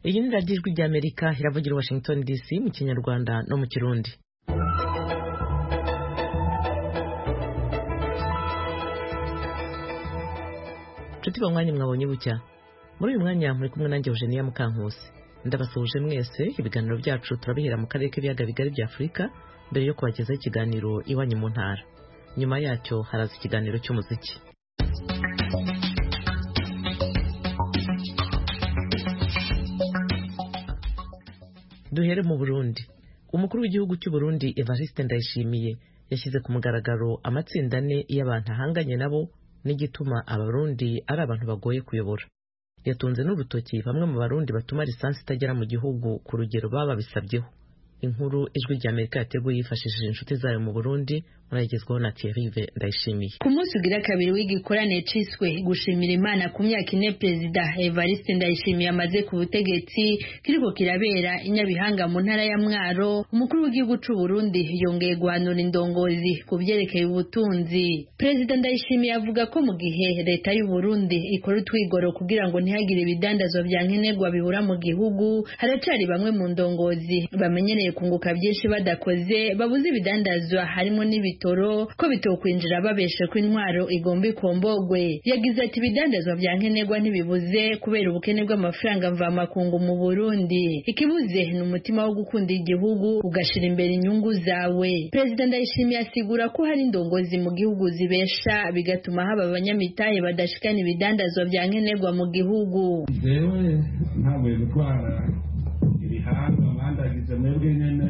Iyi ni radiyo ijwi ry'Amerika iravugira Washington DC mu Kinyarwanda no mu Kirundi. Nshuti banywanyi mwabonye bucya. Muri uyu mwanya muri kumwe nanjye Eugenia Mukankusi. Ndabasuhuje mwese, ibiganiro byacu turabihera mu karere k'ibiyaga bigari bya Afurika mbere yo kubagezaho ikiganiro iwanyu mu ntara. Nyuma yacyo haraza ikiganiro cy'umuziki. Duhere mu Burundi. Umukuru w'igihugu cy'u Burundi Evariste Ndayishimiye yashyize ku mugaragaro amatsinda ane y'abantu ahanganye nabo n'igituma abarundi ari abantu bagoye kuyobora. Yatunze n'urutoki bamwe mu barundi batuma lisansi itagera mu gihugu ku rugero baba bisabyeho. Inkuru ijwi ry'Amerika yateguye yifashishije inshuti zayo mu Burundi murayigezwaho na Thierry Ndayishimiye. Ku munsi ugira kabiri w'igikorane ciswe gushimira Imana ku myaka ine Perezida Evariste Ndayishimiye amaze ku butegetsi kiriko kirabera inyabihanga mu ntara ya Mwaro, umukuru w'igihugu cy'u Burundi yongeye guhanura indongozi ku byerekeye ubutunzi. Perezida Ndayishimiye avuga ko mu gihe leta y'u Burundi ikora utwigoro kugira ngo ntihagire ibidandazwa bya nkenerwa bihura mu gihugu, haracari bamwe mu ndongozi bamenyereye kunguka byinshi badakoze babuze ibidandazwa harimo n'ibitoro ko bitokwinjira babeshe ko intwaro igomba ikombogwe. Yagize ati ibidandazwa bya nkenerwa ntibibuze kubera ubukene bw'amafaranga mvamakungu mu Burundi, ikibuze ni umutima wo gukunda igihugu ugashira imbere inyungu zawe. Perezida Ndayishimiye asigura ko hari indongozi mu gihugu zibesha bigatuma haba abanyamitahe badashikana ibidandazwa bya nkenerwa mu gihugu. Jewe ntabwo gutwara ibihanga bandagize mwebwe nyene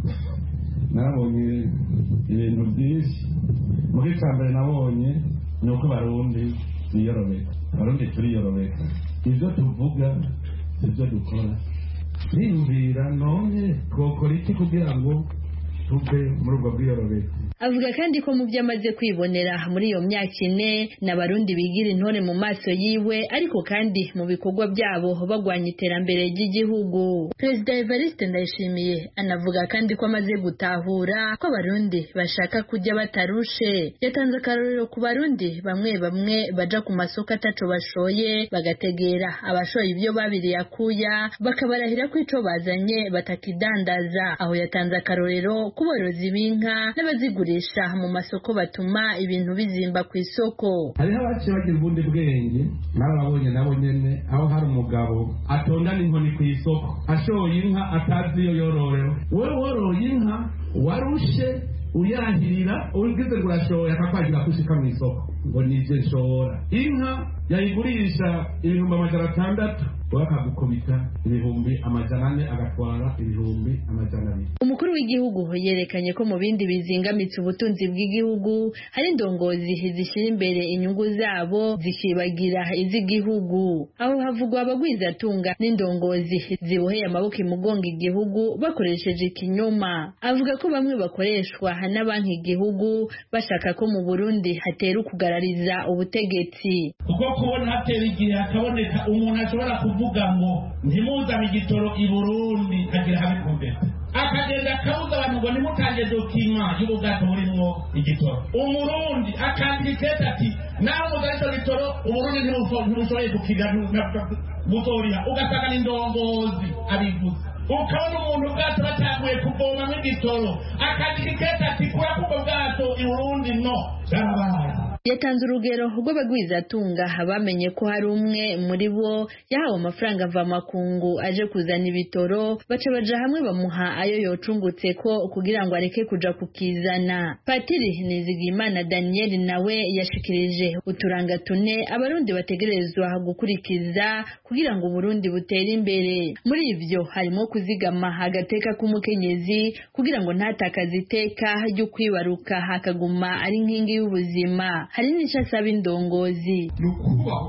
nabonye ibintu byinshi. Muri cyambere nabonye ni uko barundi biyorobeka, barundi turiyorobeka, ibyo tuvuga ibyo dukora. Niyumvira none twokora iki kugira ngo tuve muri ubwo bwiyorobeka. Avuga kandi ko mu byo amaze kwibonera muri iyo myaka ine n'abarundi bigira intore mu maso yiwe, ariko kandi mu bikorwa byabo bagwanya iterambere ry'igihugu. Perezida Evariste Ndayishimiye anavuga kandi ko amaze gutahura ko abarundi bashaka kujya batarushe. Yatanze akarorero ku barundi bamwe bamwe baja ku masoko ataco bashoye bagategera abashoye ibyo babiriye akuya bakabarahira ko ico bazanye batakidandaza. Aho yatanze akarorero ku borozi b'inka n'abazigura mu masoko batuma ibintu bizimba ku isoko. Hariho abaciye bagira ubundi bwenge n'ababonye nabo nyene, aho hari umugabo atondana inkoni ku isoko ashoye inka atazi iyo yororewe. Wowe woroye inka warushe uyahirira ugize ngo urashoye akakwagira kushika mu isoko ngo nije nshora. Inka yayigurisha ibihumbi 600 bakagukubita ibihumbi 400 agatwara ibihumbi 200. Umukuru w'igihugu yerekanye ko mu bindi bizingamitse ubutunzi bw'igihugu hari indongozi zishyira imbere inyungu zabo zikibagira iz'igihugu. Aho havugwa abagwizatunga n'indongozi ziboheye amaboko imugonga igihugu bakoresheje ikinyoma. Avuga ko bamwe bakoreshwa na banki igihugu bashaka ko mu Burundi hatera ukugarariza ubutegetsi. Kuko kubona hatera igihe hakaboneka umuntu ashobora kuvuga ngo ntimuzane igitoro i Burundi kagira habe kumbera, akagenda akabuza abantu ngo nimutange dokima y'ubugato burimwo igitoro. Umurundi akandika ati naho muzane icyo gitoro Uburundi ntimushoboye gukira mutoriha, ugasanga n'indongozi abivuze. Ukabona umuntu bwato bataguye kuvoma n'igitoro akandika ati kura kubwo bwato i Burundi no cyarabaye. Yatanze urugero rw'abagwizatunga bamenye ko hari umwe muri bo yahawe amafaranga mvamakungu aje kuzana ibitoro, baca baja hamwe bamuha ayo yocungutse ko kugira ngo areke kuja kukizana. Patiri Nizigimana Daniel nawe yashikirije uturanga tune abarundi bategerezwa gukurikiza kugira ngo Burundi butere imbere. Muri ivyo harimo kuzigama agateka k'umukenyezi kugira ngo ntatakaze iteka ryo kwibaruka hakaguma ari nkingi y'ubuzima. Hari n'icyo asaba indongozi. Nukubaha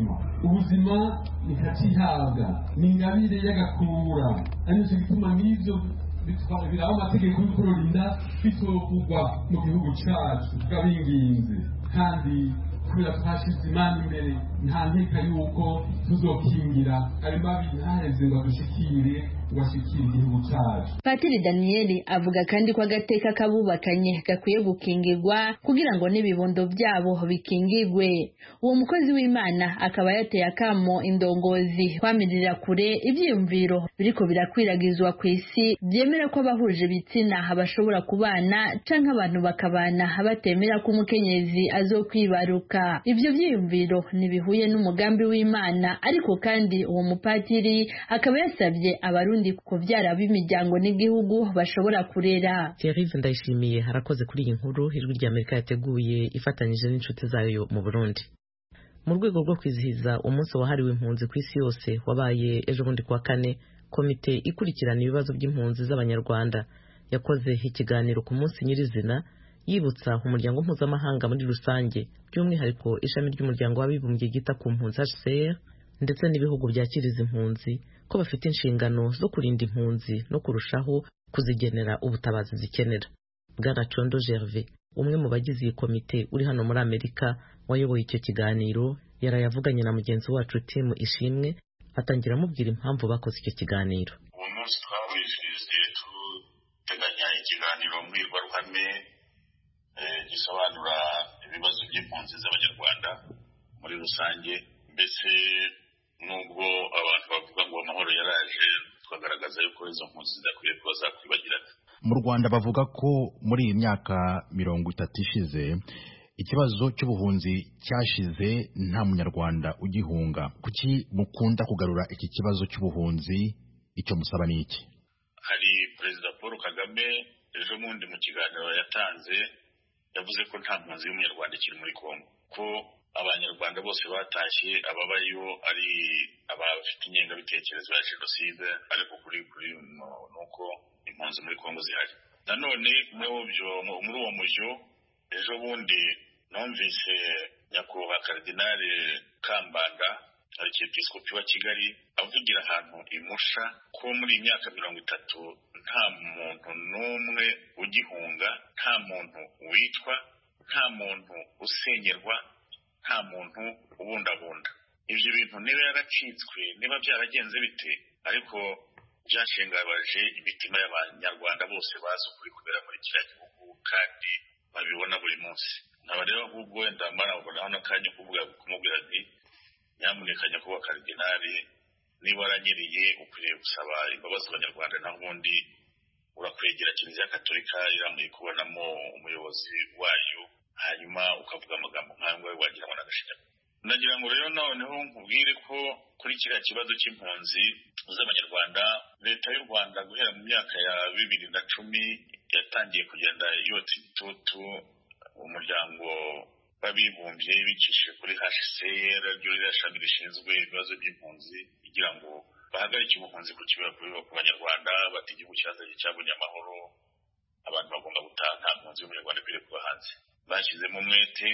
ubuzima nikacihabwa ni ingabire y'agakura, ari nicyo gituma n'ivyo biraba amategeko y'ukurinda bitokugwa mu gihugu cacu bw'abinginze. Kandi kubera twashize Imana imbere nta nkeka yuko tuzokingira ayo mabi ntaheze ngo dushikire washikira igihugu cyacu. Patiri Daniel avuga kandi ko agateka kabubakanye gakwiye gukingirwa kugira ngo n'ibibondo byabo bikingirwe. Uwo mukozi w'Imana akaba yateye akamo indongozi kwamirira kure ivyiyumviro biriko birakwiragizwa ku isi byemera ko abahuje ibitsina bashobora kubana canke abantu bakabana batemera ko umukenyezi azokwibaruka. Ivyo vyiyumviro ntibihuye n'umugambi w'Imana, ariko kandi uwo mupatiri akaba yasabye abarundi kuvyara b'imiryango n'igihugu bashobora kurera. Thierry Ndayishimiye harakoze kuri iyi nkuru Ijwi ry'Amerika yateguye ifatanyije n'inshuti zayo mu Burundi. Mu rwego rwo kwizihiza umunsi wahariwe impunzi ku isi yose wabaye ejo bundi kwa kane, komite ikurikirana ibibazo by'impunzi z'abanyarwanda yakoze ikiganiro ku munsi nyirizina yibutsa umuryango mpuzamahanga muri rusange, by'umwihariko ishami ry'umuryango w'abibumbye ryita ku mpunzi HCR ndetse n'ibihugu byakiriza impunzi ko bafite inshingano zo kurinda impunzi no kurushaho kuzigenera ubutabazi zikenera. Bwana Condo Gervais, umwe mu bagize iyi komite uri hano muri Amerika wayoboye icyo kiganiro, yarayavuganye na mugenzi wacu Tim Ishimwe atangira amubwira impamvu bakoze icyo kiganiro. Uwo munsi twawishije tuteganya ikiganiro mbwirwaruhame gisobanura ibibazo by'impunzi z'abanyarwanda muri rusange. Mbese nubwo abantu bavuga ngo amahoro yaraje, twagaragaza yuko izo mpunzi zidakwiye kuba zakwibagirana. Mu Rwanda bavuga ko muri iyi myaka 30 ishize ikibazo cy'ubuhunzi cyashize nta munyarwanda ugihunga. Kuki mukunda kugarura iki kibazo cy'ubuhunzi? Icyo musaba ni iki? Hari Perezida Paul Kagame ejo bundi mu kiganiro yatanze yavuze ko nta mpunzi y'umunyarwanda ikiri muri Kongo, ko abanyarwanda bose batashye ababayo ari abafite ingengabitekerezo ya jenoside, ariko kuri nuko impunzi muri Kongo zihari. Nanone muri uwo mujyo ejo bundi numvise nyakubahwa Karidinali Kambanda Arkiyepiskopi wa Kigali avugira ahantu imusha ko muri imyaka 30 nta muntu n'umwe ugihunga, nta muntu witwa, nta muntu usenyerwa, nta muntu ubundabunda. Ibyo bintu niba yaracitswe, niba byaragenze bite, ariko byashengabaje imitima y'abanyarwanda bose bazi ukuri kubera muri kiriya gihugu kandi babibona buri munsi. Nkaba rero ahubwo wenda marabonaho n'akanya kumubwira nti nyamuneka nyakubahwa Karidinali, niba waranyereye ukwiriye gusaba imbabazi abanyarwanda, naho ubundi urakwegera Kiliziya Gatolika iramuye kubonamo umuyobozi wayo, hanyuma ukavuga amagambo nk'ayo wagira ngo n'agashinyaguro. Nagira ngo rero noneho nkubwire ko kuri kiriya kibazo cy'impunzi z'abanyarwanda, leta y'u Rwanda guhera mu myaka ya 2010 yatangiye kugenda yotsa igitutu umuryango w'abibumbye bicishije kuri HCR, ryo shami rishinzwe ibibazo by'impunzi, kugira ngo bahagarike ubuhunzi ku banyarwanda, bati igihugu cyabonye amahoro, abantu bagomba gutaha, nta mpunzi y'umunyarwanda ikwiriye kuba hanze. Bashyizemo umwete,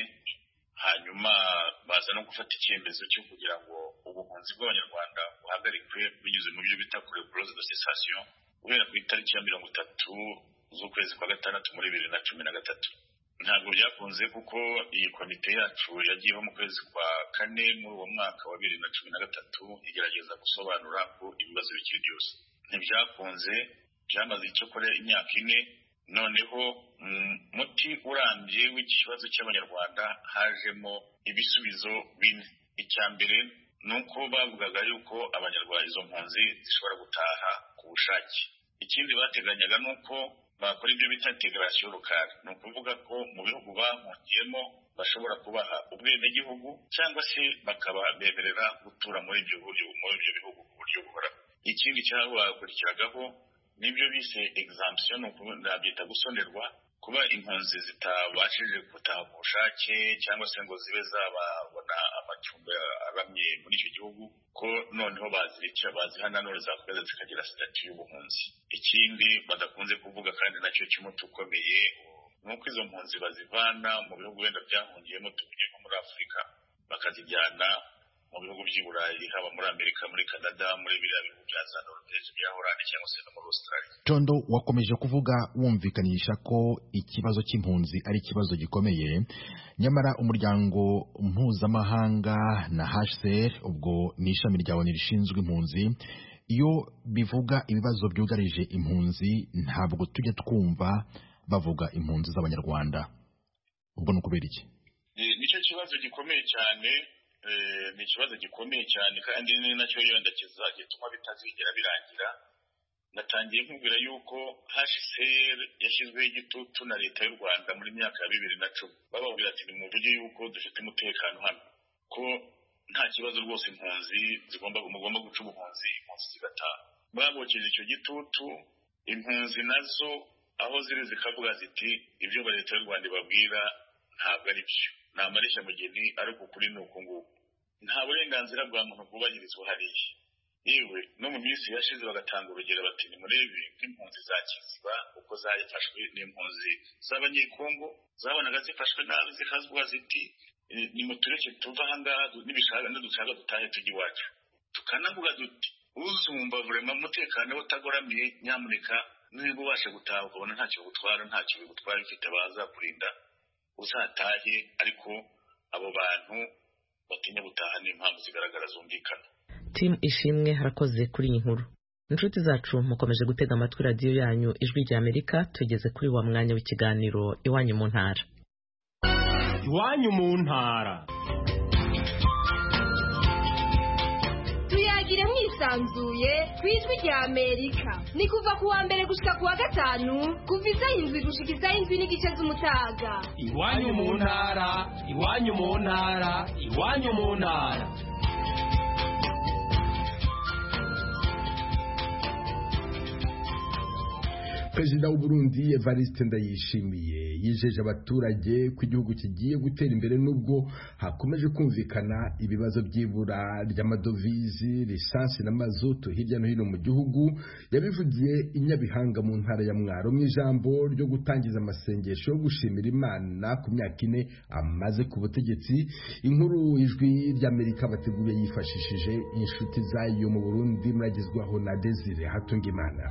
hanyuma baza no gufata icyemezo cyo kugira ngo ubuhunzi bw'abanyarwanda buhagarikwe binyuze mu byo bita clause de cessation guhera ku itariki ya 30 z'ukwezi kwa gatandatu muri 2013. Ntabwo byakunze kuko iyi komite yacu yagiyeho mu kwezi kwa kane muri uwo mwaka wa 2013 igerageza gusobanura ko ibibazo bikiri byose. Ntibyakunze, byamaze icyo kore imyaka 4. Noneho muti urambye w'ikibazo cy'abanyarwanda hajemo ibisubizo bine. Icya mbere nuko bavugaga yuko abanyarwanda izo mpunzi zishobora gutaha ku bushake. Ikindi bateganyaga nuko bakora ibyo bita integration locale, ni ukuvuga ko mu bihugu bahungiyemo bashobora kubaha ubwenegihugu cyangwa se bakababemerera gutura muri ibyo bihugu ku buryo buhoraho. Ikindi cyakurikiragaho nibyo bise exemption, nabyita gusonerwa, kuba impunzi zitabashije gutaha ku bushake cyangwa se ngo zibe zababona amacumbi aramye muri icyo gihugu, ko noneho bazihana none zakomeza zikagira statut y'ubuhunzi. Ikindi badakunze kuvuga kandi nacyo cy'umuti ukomeye, nuko izo mpunzi bazivana mu bihugu wenda byahungiyemo, tuvuge nko muri Afurika, bakazijyana mu bihugu by'i Burayi, haba muri Amerika, muri Canada, muri biriya bihugu bya za Norvège, bya Hollande cyangwa se no muri Australia. Condo, wakomeje kuvuga wumvikanisha ko ikibazo cy'impunzi ari ikibazo gikomeye, nyamara umuryango mpuzamahanga na HCR, ubwo ni ishami rya ONU rishinzwe impunzi, iyo bivuga ibibazo byugarije impunzi ntabwo tujya twumva bavuga impunzi z'abanyarwanda. Ubwo ni ukubera iki? Nicyo kibazo gikomeye cyane, ni ikibazo gikomeye cyane kandi ni nacyo yenda kizagituma bitazigera birangira. Natangiye nkubwira yuko HCR yashyizweho igitutu na leta y'u Rwanda muri myaka ya 2010 bababwira ati nimuvuge yuko dufite umutekano hano, ko nta kibazo rwose impunzi mugomba guca ubuhunzi impunzi zigataha. Babokeje icyo gitutu, impunzi nazo aho ziri zikavuga ziti ibyo leta y'u Rwanda ibabwira ntabwo ari byo, ni amareshya mugeni, ariko kuri ni uku nguku. Nta burenganzira bwa muntu bwubahirizwa hariya. Yewe no mu minsi yashize bagatanga urugero bati nimurebe nk'impunzi za Kiziba uko zayifashwe n'impunzi z'abanyekongo zabonaga zifashwe nabi zikazwa ziti nimutureke tuva ahangaha n'ibishaka dushaka dutahe tujya iwacu. Tukanavuga duti uzumva vraiment umutekano utagoramiye nyamuneka niba ubasha gutaha ukabona ntacyo gutwara ntacyo bigutwara ufite baza kurinda uzatahe, ariko abo bantu batinya gutaha n'impamvu zigaragara zumvikana. Tim Ishimwe harakoze kuri iyi nkuru. Inshuti zacu mukomeje gutega amatwi radiyo yanyu Ijwi rya Amerika. Tugeze kuri wa mwanya w'ikiganiro Iwanyu mu ntara. Iwanyu mu ntara. Tuyagire mwisanzuye ku Ijwi rya Amerika. Ni kuva ku wa mbere gushika ku wa gatanu kuva isaha 7 gushika isaha 7:30 z'umutaga. Iwanyu mu ntara, iwanyu mu ntara, iwanyu mu ntara. Perezida w'u Burundi Evariste Ndayishimiye yijeje abaturage ko igihugu kigiye gutera imbere nubwo hakomeje kumvikana ibibazo by'ibura ry'amadovizi, lisansi na mazutu hirya no hino mu gihugu. Yabivugiye i Nyabihanga mu ntara ya Mwaro mu ijambo ryo gutangiza amasengesho yo gushimira Imana ku myaka 4 amaze ku butegetsi. Inkuru Ijwi ry'Amerika bateguye yifashishije inshuti zayo mu Burundi, muragezwaho na Desire Hatungimana.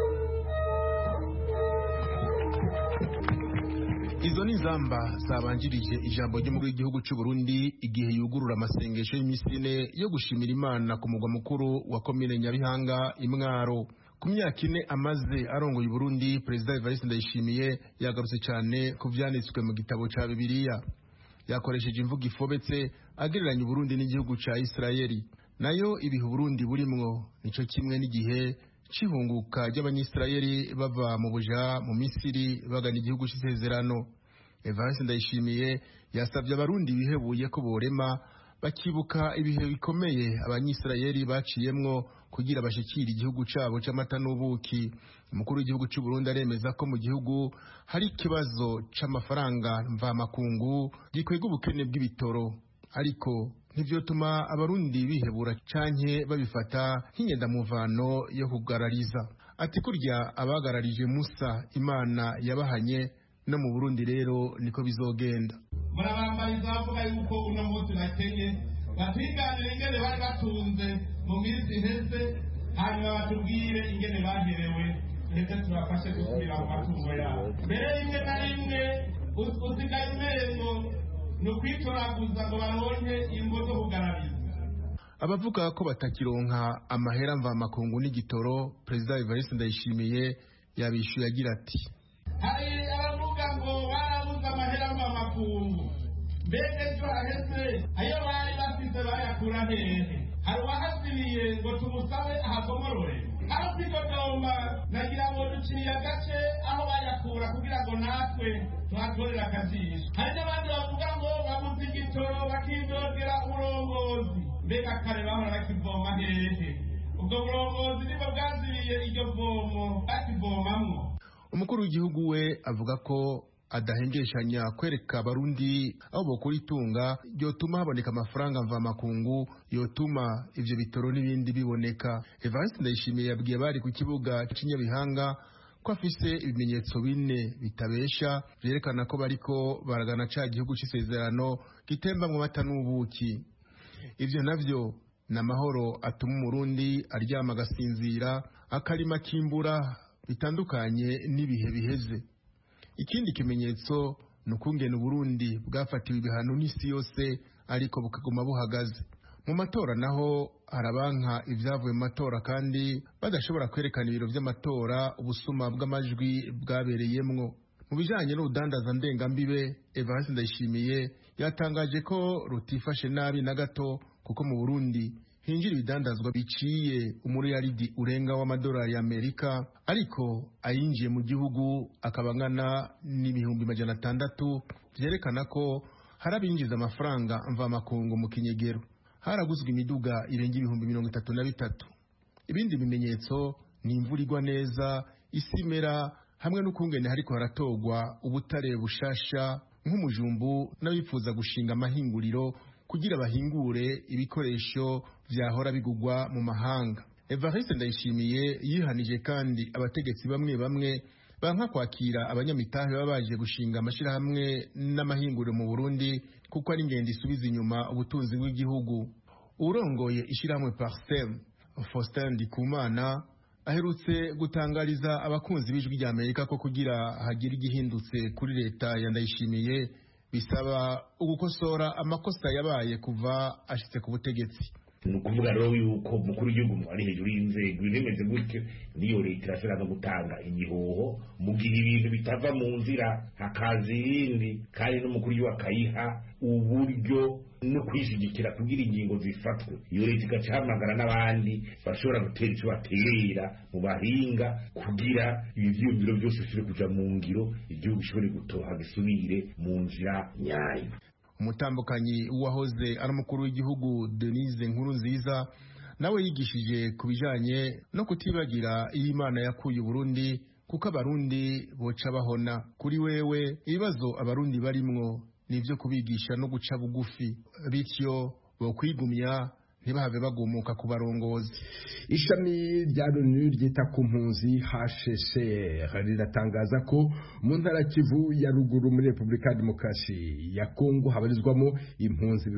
Izo ni zamba zabanjirije ijambo ry'umukuru w'igihugu cy'u Burundi igihe yugurura amasengesho y'imisine yo gushimira Imana ku mugwa mukuru wa komine Nyabihanga Imwaro. Ku myaka 4 amaze arongoye u Burundi, Perezida Evariste Ndayishimiye yagarutse cyane ku vyanditswe mu gitabo ca Bibiliya. Yakoresheje imvugo ifobetse agereranya u Burundi n'igihugu ca Isirayeli. Nayo ibihe u Burundi burimwo nico kimwe n'igihe c'ihunguka ry'Abanyisirayeli bava mu buja mu Misiri bagana igihugu c'isezerano. Evariste Ndayishimiye yasabye abarundi bihebuye ko borema bakibuka ibihe bikomeye Abanyisirayeli baciyemwo kugira bashikira igihugu cabo c'amata n'ubuki. Umukuru w'igihugu cy'u Burundi aremeza ko mu gihugu hari ikibazo c'amafaranga mvamakungu gikwega ubukene bw'ibitoro, ariko ntivyotuma abarundi bihebura canke babifata nk'inyendamuvano yo kugarariza. Ati kurya abagararije Musa Imana yabahanye no mu Burundi rero niko bizogenda. Murabambariza bavuga yuko uno munsi bakenye batiganire ingene bari batunze mu minsi iheze, hanyuma batubwire ingene baherewe ndetse tubafashe gusubira mu matungo yabo. Mbere y'imwe na rimwe usigaye umengo no kwitoraguza ngo baronke ingo zo kugarariza. Abavuga ko batakironka amahera mvamakungu n'igitoro, Perezida Evariste Ndayishimiye yabishuye agira ati: hari abavuga ngo barabuze amahera mvamakungu, mbega ejo haheze ayo bari bafite bayakura hehe? Hari uwahaziriye ngo tumusabe ahagomorore. Aho kwikodomba nagira ngo duciye agace aho bayakura kugira ngo natwe tuhatorera akajisho. Hari n'abandi bavuga ngo babuze igitoro bakidogera uburongozi, mbega kare bahora bakivoma hehe? Ubwo burongozi nibwo bwaziriye iryo vomo bakivomamwo. Umukuru w'igihugu we avuga ko adahengeshanya kwereka abarundi aho bokora itunga ryotuma haboneka amafaranga mvamakungu yotuma ivyo bitoro n'ibindi biboneka. Evariste Ndayishimiye yabwiye bari ku kibuga c'Inyabihanga ko afise ibimenyetso 4 bitabesha vyerekana ko bariko baragana ca gihugu c'isezerano gitemba mu mata n'ubuki. Ivyo navyo n'amahoro atuma umurundi aryama agasinzira, akarima kimbura bitandukanye n'ibihe biheze. Ikindi kimenyetso nukungena Burundi bwafatiwe ibihano n'isi yose ariko bukaguma buhagaze. mu matora naho harabanka ibyavuye mu matora kandi badashobora kwerekana ibiro by'amatora ubusuma bw'amajwi bwabereyemwo. Mu bijanye n'urudandaza ndengambibe, Evariste Ndayishimiye yatangaje ko rutifashe nabi na gato, kuko mu Burundi hinjira ibidandazwa biciye umuriyaridi urenga w'amadolari y'Amerika, ariko ayinjiye mu gihugu akabangana n'ibihumbi 600, vyerekana ko harabinjiza amafaranga mvamakungu mu kinyegero. Haraguzwe imiduga irenga ibihumbi 33. Ibindi bimenyetso ni imvura igwa neza, isimera, hamwe n'ukungene hariko haratogwa ubutare bushasha nk'umujumbu n'abifuza gushinga amahinguriro kugira bahingure ibikoresho vyahora bigugwa mu mahanga. Evariste Ndayishimiye yihanije kandi abategetsi bamwe bamwe banka kwakira abanyamitahe babaje gushinga amashirahamwe n'amahinguriro mu Burundi, kuko ari ingendo isubiza inyuma ubutunzi bw'igihugu. Urongoye ishirahamwe Parsem, Faustin Ndikumana, aherutse gutangariza abakunzi b'ijwi rya Amerika ko kugira hagira igihindutse kuri leta ya Ndayishimiye bisaba ugukosora amakosa yabaye kuva ashitse ku butegetsi. Nukuvuga rero yuko umukuru w'igihugu ari hejuru y'inzego bimeze gutyo, niyo leta irashobora no gutanga igihoho mu gihe ibintu bitava mu nzira hakaza irindi, kandi n'umukuru w'igihugu akayiha uburyo no kwishigikira kugira ingingo zifatwe. Iyo leta igaca ihamagara n'abandi bashobora gutera icyo baterera mu bahinga kugira ivyiyumviro byose bishobore kuja mu ngiro, igihugu gishobore gutoha gisubire mu nzira nyayo. Umutambukanyi wahoze ari umukuru w'igihugu Denise Nkurunziza nawe yigishije kubijanye no kutibagira Imana yakuye Burundi, kuko abarundi boca bahona. Kuri wewe ibibazo abarundi barimwo nivyo kubigisha no guca bugufi, bityo bokwigumya ntibahave bagumuka ku barongozi. Ishami rya Loni ryita ku mpunzi HCR riratangaza ko mu ntara Kivu ya ruguru muri Repubulika ya Demokarasi ya Kongo habarizwamo impunzi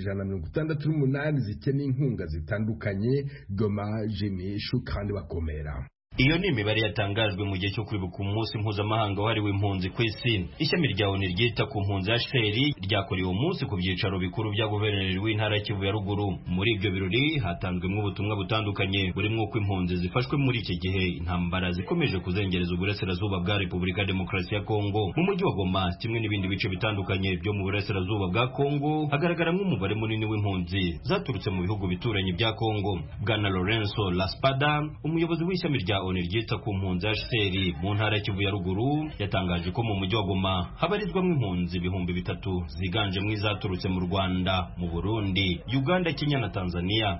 168 zikeneye inkunga zitandukanye. Goma, Jimishu kandi bakomera. Iyo ni imibare yatangajwe mu gihe cyo kwibuka umunsi mpuzamahanga wahariwe impunzi ku isi. Ishami rya ONU ryita ku mpunzi HCR ryakorewe umunsi ku byicaro bikuru bya guverineri w'intara Kivu ya ruguru. Muri ibyo birori hatanzwemo ubutumwa butandukanye burimo uko impunzi zifashwe muri iki gihe intambara zikomeje kuzengereza uburasirazuba bwa Repubulika ya Demokarasi ya Kongo. Mu mujyi wa Goma kimwe n'ibindi bice bitandukanye byo mu burasirazuba bwa Kongo hagaragaramo umubare munini w'impunzi zaturutse mu bihugu bituranye bya Kongo. Bwana Lorenzo Laspada, umuyobozi w'ishami rya ONU ryita ku mpunzi HCR mu ntara Kivu ya ruguru, yatangaje ko mu mujyi wa Goma habarizwamo impunzi 3,000 ziganje mu izaturutse mu Rwanda, mu Burundi, Uganda, Kenya na Tanzania.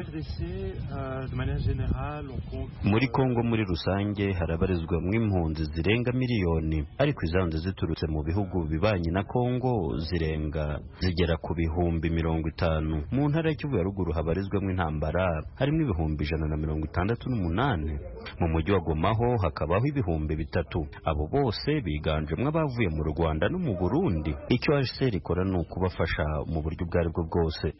Muri Kongo muri rusange harabarizwamo impunzi zirenga miliyoni, ariko izanze ziturutse mu bihugu bibanye na Kongo zigera ku 50,000. Mu ntara Kivu ya ruguru habarizwamo intambara harimo 168. Mu mujyi wa Goma ho hakabaho 3,000. Abo bose biganjemo abavuye mu Rwanda no mu Burundi. Icyo HCR ikora ni ukubafasha mu buryo bwaribwo bwose.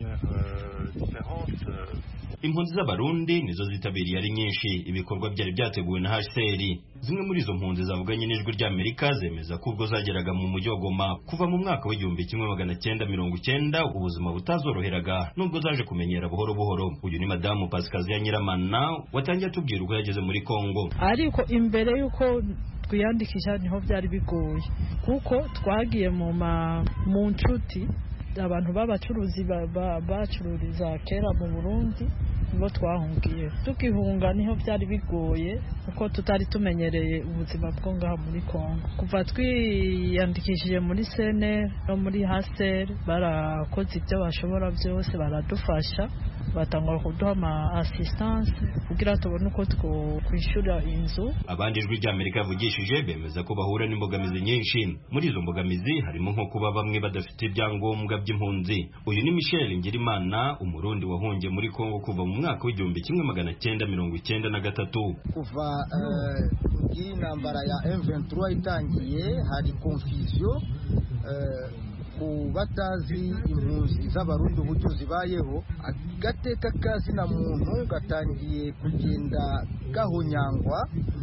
Impunzi z'abarundi nizo zitabiriye ari nyinshi ibikorwa byari byateguwe na HCR. Zimwe muri izo mpunzi zavuganye n'ijwi rya Amerika zemeza ko ubwo zageraga mu mujyi wa Goma kuva mu mwaka w'1990 ubuzima butazoroheraga nubwo zaje kumenyera buhoro buhoro. Uyu ni Madamu Pascasia Nyiramana watangiye atubwira uko yageze muri Kongo. Ariko imbere yuko twiyandikisha niho byari bigoye, kuko twagiye mu nshuti abantu b'abacuruzi bacururiza kera mu Burundi, nibo twahungiye. Tukihunga niho byari bigoye kuko tutari tumenyereye ubuzima bwo ngaha muri Kongo. Kuva twiyandikishije muri CNR no muri HCR barakoze ibyo bashobora byose, baradufasha, batangwa kuduha ama assistance kugira tubone uko kwishura inzu. Abandi ijwi rya Amerika yavugishije bemeza ko bahura n'imbogamizi nyinshi. Muri izo mbogamizi harimo nko kuba bamwe badafite ibyangombwa by'impunzi. Uyu ni Michel Ngirimana, umurundi wahungiye muri Kongo kuva mu mwaka w'1993. Kuva iyi ntambara ya M23 itangiye hari confusion ku batazi impunzi z'abarundi uburyo zibayeho, agateka kazina muntu gatangiye kugenda gahonyangwa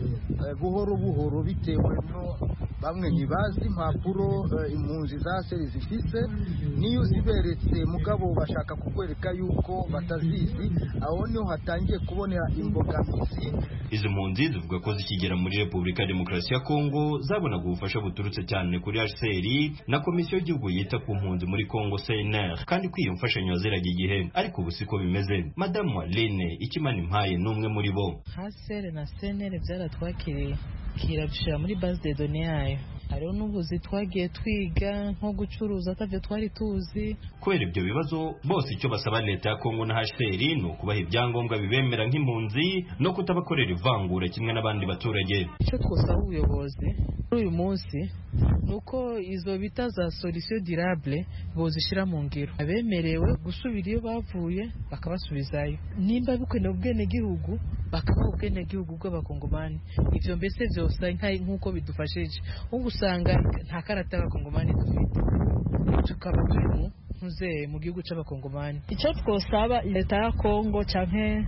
buhoro buhoro bitewe no bamwe ntibazi impapuro impunzi za seri zifise, niyo ziberetse mugabo bashaka kukwereka yuko batazizi, aho niho hatangiye kubonera imbogamizi. Izi mpunzi zivuga ko zikigera muri Repubulika ya Demokarasi ya Kongo zabonaga ubufasha buturutse cyane kuri HCR na Komisiyo y'Igihugu yita ku mpunzi muri Kongo CNR, kandi ko iyo mfashanyo yaziraga igihe, ariko ubu siko bimeze. Madamu Aline Ikimani Mpaye n'umwe muri bo. HCR na CNR byaratwakiriye kirabishira muri base de données yayo. Hariho n'ubuzi twagiye twiga nko gucuruza atavyo twari tuzi. Kubera ibyo bibazo bose icyo basaba leta ya Kongo na HCR ni ukubaha ibyangombwa bibemera nk'impunzi no kutabakorera ivangura kimwe n'abandi baturage. Icyo twosaba ubuyobozi uyu munsi nuko izo bita za solution durable bozishira mu ngiro, abemerewe gusubira iyo bavuye bakabasubizayo, nimba bikenewe ubwene gihugu bakabaha ubwene gihugu bw'abakongomani. Ivyo mbese vyose nk'uko bidufashije, usanga nta karata y'abakongomani dufite, tukaba turi mu gihugu c'abakongomani. Icyo twosaba leta ya Kongo canke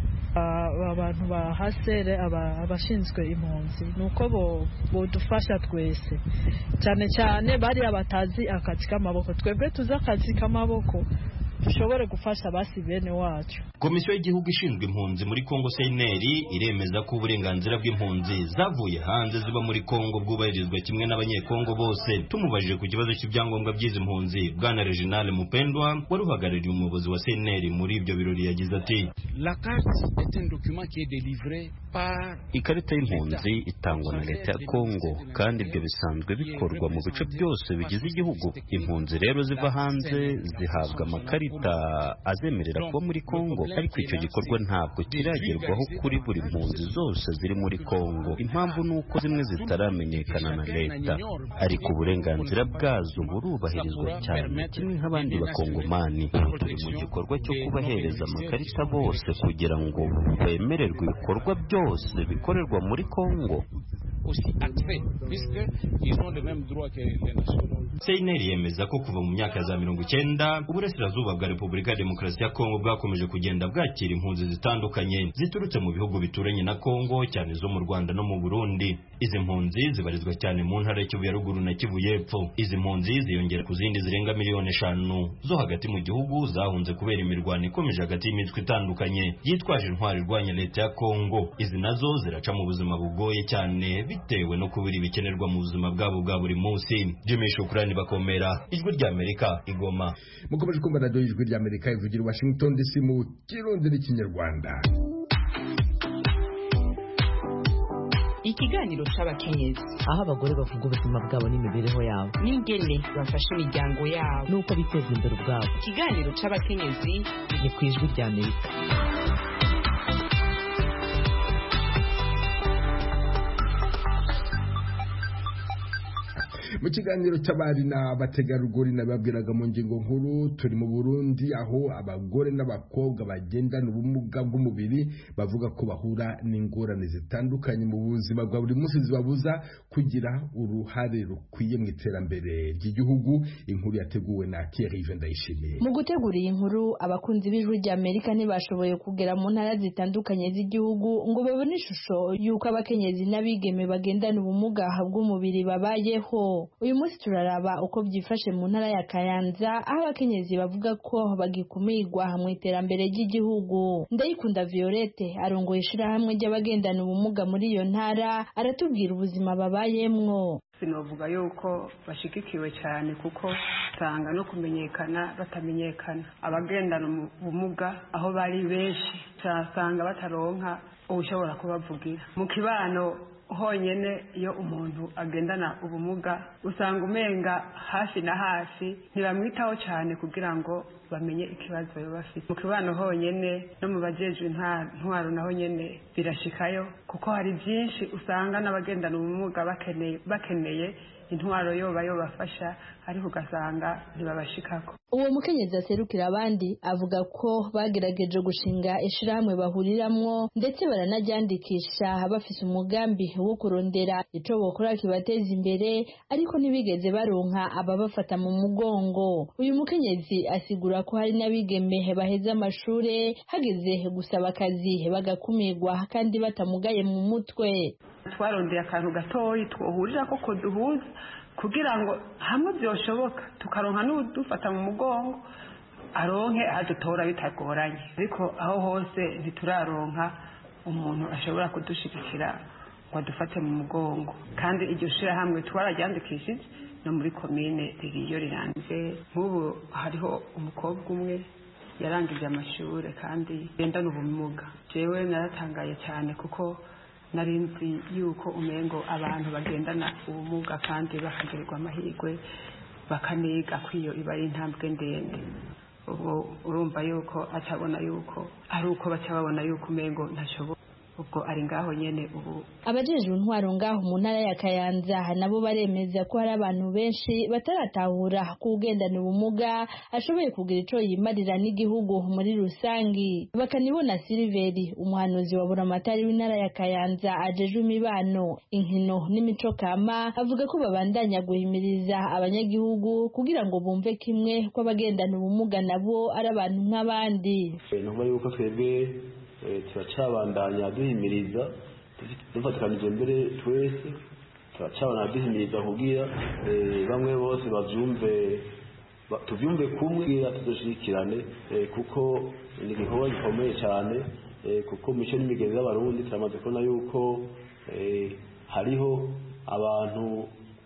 abantu ba HCR abashinzwe impunzi nuko bodufasha twese, cyane cyane bari abatazi akazi k'amaboko, twebwe tuzi akazi k'amaboko dushobore gufasha basi bene wacu. Komisiyo y'Igihugu ishinzwe impunzi muri Kongo CNR iremeza ko uburenganzira bw'impunzi zavuye hanze ziba muri Kongo bwubahirizwa kimwe n'abanyekongo bose. Tumubajije ku kibazo cy'ibyangombwa by'izi mpunzi, Bwana Reginald Mupendwa wari uhagarariye umuyobozi wa CNR muri ibyo birori yagize ati: La carte est un document qui est délivré par ikarita y'impunzi itangwa na leta ya Kongo, kandi ibyo bisanzwe bikorwa mu bice byose bigize igihugu. Impunzi rero ziva hanze zihabwa amakarita azemerera kuba muri Kongo, ariko icyo gikorwa ntabwo kiragerwaho kuri buri mpunzi zose ziri muri Kongo. Impamvu ni uko zimwe zitaramenyekana na leta, ariko uburenganzira bwazo burubahirizwa cyane kimwe nk'abandi bakongomani. Turi mu gikorwa cyo kubahereza amakarita bose kugira ngo bemererwe ibikorwa byose bikorerwa muri Kongo. CNR yemeza ko kuva mu myaka za 90 uburasirazuba bwa Repubulika ya Demokarasi ya Kongo bwakomeje kugenda bwakira impunzi zitandukanye ziturutse mu bihugu bituranye na Kongo, cyane zo mu Rwanda no mu Burundi. Izi mpunzi zibarizwa cyane mu ntara y'Kivu ya ruguru na Kivu y'Epfo. Izi mpunzi ziyongera ku zindi zirenga miliyoni 5 zo hagati mu gihugu zahunze kubera imirwano ikomeje hagati y'imitwe itandukanye yitwaje intwari irwanya leta ya Kongo. Izi nazo ziraca mu buzima bugoye cyane bitewe no kubura ibikenerwa mu buzima bwabo bwa buri munsi. Jimmy Shukrani Bakomera, Ijwi ry'Amerika, Igoma. Mukomeje kumva radio Ijwi ry'Amerika ivugira Washington DC mu Kirundi n'Ikinyarwanda. Ikiganiro c'abakenyezi, aho abagore bavuga ubuzima bwabo n'imibereho yabo n'ingene bafasha imiryango yabo n'uko biteza imbere ubwabo. Ikiganiro c'abakenyezi ni ku Ijwi ry'Amerika. Mu kiganiro cy'abari n'abategarugori nababwiraga mu ngingo nkuru, turi mu Burundi aho abagore n'abakobwa bagendana ubumuga bw'umubiri bavuga ko bahura n'ingorane zitandukanye mu buzima bwa buri munsi zibabuza kugira uruhare rukwiye mu iterambere ry'igihugu. Inkuru yateguwe na Thierry Vendayishimiye. Mu gutegura iyi nkuru, abakunzi b'Ijwi ry'Amerika ntibashoboye kugera mu ntara zitandukanye z'igihugu ngo babone ishusho y'uko abakenyezi n'abigeme bagendana ubumuga bw'umubiri babayeho. Uyu munsi turaraba uko byifashe mu ntara ya Kayanza, aho abakenyezi bavuga ko bagikumirwa mu iterambere ry'igihugu. Ndayikunda Violette arongoye ishirahamwe ry'abagendana ubumuga muri iyo ntara, aratubwira ubuzima babayemwo. Sinovuga yuko bashigikiwe cyane kuko usanga no kumenyekana batamenyekana. Abagendana ubumuga aho bari benshi usanga bataronka ushobora kubavugira mu kibano. Honyene iyo umuntu agendana ubumuga usanga umenga hafi na hafi ntibamwitaho cyane kugira ngo bamenye ikibazo bafite. Mu kibano honyene no mu bajejwe intwaro naho nyene birashikayo, kuko hari byinshi usanga n'abagendana ubumuga bakeneye intwaro yobafasha, ariko ugasanga ntibabashikako. Uwo mukenyezi aserukira abandi avuga ko bagerageje gushinga ishirahamwe bahuriramwo ndetse baranajyandikisha bafise umugambi wo kurondera ico bokora kibateza imbere ariko ntibigeze baronka ababafata mu mugongo. Uyu mukenyezi asigura ko hari n'abigeme baheza amashure hageze gusaba akazi bagakumirwa kandi batamugaye mu mutwe. Twarondeye akantu gatoyi twohurira ko duhuza kugira ngo hamwe byoshoboka tukaronka n'udufata mu mugongo aronke adutora bitagoranye, ariko aho hose ntituraronka umuntu ashobora kudushigikira ngo adufate mu mugongo. Kandi iryo shirahamwe twararyandikishije no muri komine ririyo riranje. Nk'ubu hariho umukobwa umwe yarangije amashure kandi gendana ubumuga. Jewe naratangaye cyane kuko nari nzi yuko umengo abantu bagendana ubumuga kandi bakagirirwa amahirwe bakaniga kwiyo iba ari intambwe ndende. Ubwo urumva yuko atabona yuko ari uko baca babona yuko umengo ntashoboka, ubwo ari ngaho nyene. Ubu abajejwe intwaro ngaho mu ntara ya Kayanza nabo baremeza ko hari abantu benshi bataratahura ko ugendana ubumuga ashoboye kugira ico yimarira n'igihugu muri rusangi. Bakanibona Silveri, umuhanuzi wa buramatari w'intara ya Kayanza ajejwe imibano, inkino n'imico kama, avuga ko babandanya guhimiriza abanyagihugu kugira ngo bumve kimwe ko abagendana ubumuga nabo ari abantu nk'abandi. Numva yuko twebwe turacabandanya duhimiriza dufatikanije mbere twese turacabandanya duhimiriza kugira bamwe bose bavyumve tuvyumve kumwe tuzoshikirane kuko ni igikorwa gikomeye cyane kuko mico n'imigenzo y'abarundi turamaze kubona yuko hariho abantu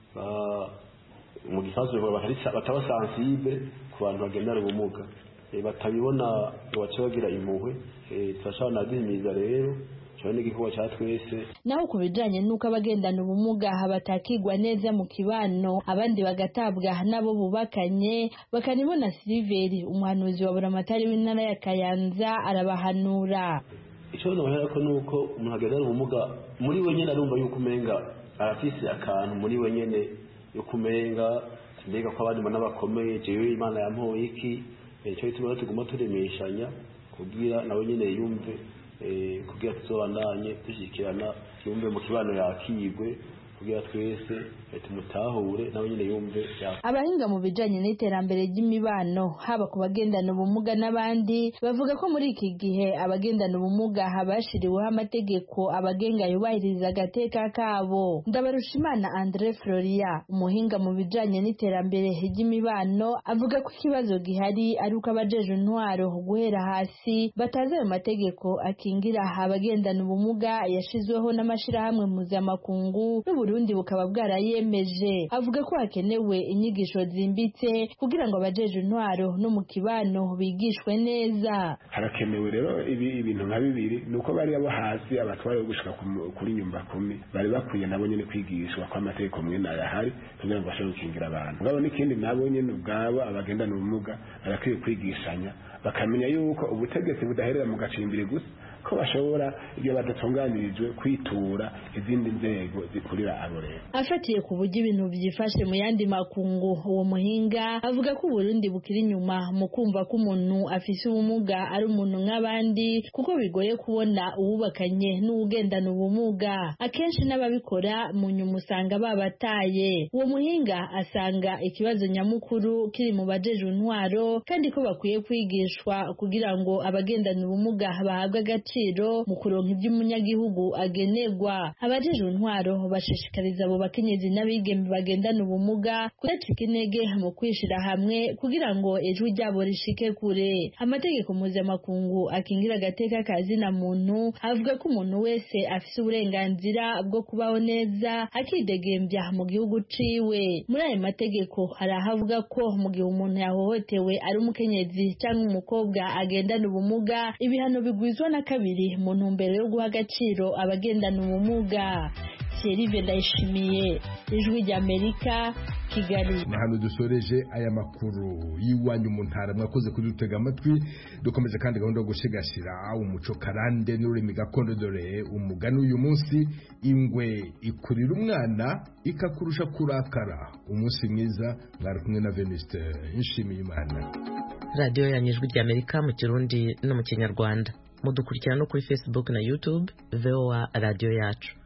mu gifaransa bataba sensible ku bantu bagendana ubumuga batabibona baca bagira impuhwe. Turashobora duhimiriza rero cyane igikorwa cya twese. Naho ku bijanye n'uko abagendana ubumuga batakigwa neza mu kibano abandi bagatabwa nabo bubakanye, bakanibona Silveri, umuhanuzi wa buramatari w'intara ya Kayanza, arabahanura. Icyo nohera ko nuko umuntu agendana ubumuga muri we nyene arumva yuko umenga arafise akantu muri we nyene yo kumenga mbega ko abandi n'abakomeye jewe Imana yampoye iki. Icyo bituma tuguma turemeshanya kugira nawe nyine yumve kugira tuzobandanye dushyikirana yumve mu kibano yakigwe kugira twese tumutahure nawe nyine yumve. Abahinga mu bijanye n'iterambere ry'imibano haba ku bagendana ubumuga n'abandi bavuga ko muri iki gihe abagendana ubumuga habashiriweho amategeko abagenga yubahiriza agateka kabo. Ndabarushimana Andre Floria, umuhinga mu bijanye n'iterambere ry'imibano, avuga ko ikibazo gihari ari uko abajeje intwaro guhera hasi batazi ayo mategeko akingira abagendana ubumuga yashizweho n'amashirahamwe mpuzamakungu n'Uburundi bukaba bwarayemeje. Avuga ko hakenewe inyigisho zimbitse kugira ngo abajeje intwaro no mu kibano bigishwe neza. Harakenewe rero ibintu nka bibiri, nuko bari abo hasi abatware gushika kuri nyumba 10 bari bakwiye nabo nyene kwigishwa kwa amategeko mwe n'ayahari kugira ngo bashobore gukingira abantu. Ngabo n'ikindi nabo nyene ubwabo abagendana ubumuga barakwiye kwigishanya bakamenya yuko ubutegetsi budaherera mu gacimbiri gusa, ko bashobora iyo badatunganirijwe kwitura izindi nzego zikurira abo rero. Afatiye ku buryo ibintu byifashe mu yandi makungu, uwo muhinga avuga ko Burundi bukiri inyuma mu kumva ko umuntu afise ubumuga ari umuntu nk'abandi, kuko bigoye kubona uwubakanye n'ugendana ubumuga. Akenshi n'ababikora mu nyuma usanga babataye. Uwo muhinga asanga ikibazo nyamukuru kiri mu bajeje intwaro kandi ko bakwiye kwigishwa kugira ngo abagendana ubumuga bahabwe agaciro mu kuronka iby'umunyagihugu agenerwa. Abajeje intwaro bashishikariza abo bakenyezi n'abigeme bagendana ubumuga kudacika intege mu kwishira hamwe kugira ngo ejo ryabo rishike kure. Amategeko mpuzamakungu akingira agateka kazina muntu avuga ko umuntu wese afise uburenganzira bwo kubaho neza akidegembya mu gihugu ciwe. Muri ayo mategeko hari ahavuga ko mu gihe umuntu yahohotewe ari umukenyezi cyangwa umukobwa agendana ubumuga, ibihano bigwizwa na kabiri mu ntumbero yo guha agaciro abagendana ubumuga. Thierry Ndayishimiye, Ijwi ry'Amerika, Kigali. Hano dusoreje aya makuru y'iwanyu mu ntara. Mwakoze kudutega amatwi. Dukomeje kandi gahunda yo gushigashira umuco karande n'ururimi gakondo. Dore umugani uyu munsi: ingwe ikurira umwana ikakurusha kurakara. Umunsi mwiza. Mwari kumwe na Venuste Nshimiyimana. Radio ya Ijwi ry'Amerika mu Kirundi no mu Kinyarwanda. Mudukurikirana no kuri Facebook na YouTube VOA Radio yacu.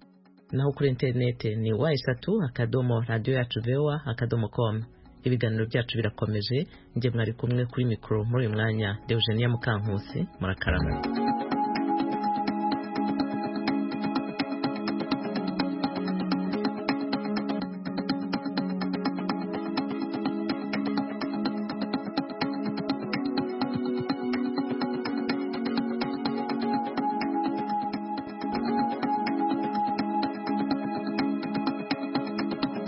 naho kuri interinete ni wa3.radio-yacu-voa.com. ibiganiro byacu birakomeje. Njye mwari kumwe kuri mikoro muri uyu mwanya Deogenia Mukankusi. Murakarama.